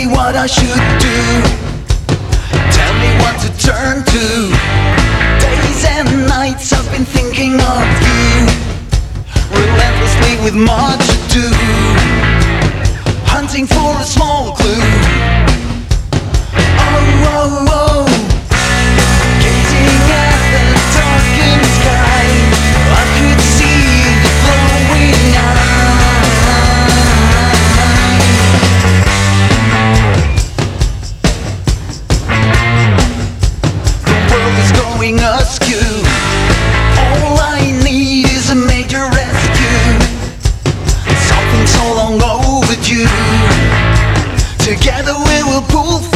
me what I should do. Tell me what to turn to. Days and nights I've been thinking of you, relentlessly with much ado, hunting for a small clue. Oh, oh, oh, gazing at the darkened sky, I could see the glowing eye. The world is going askew. All I need is a major rescue, something so long overdue. Together we will pull through.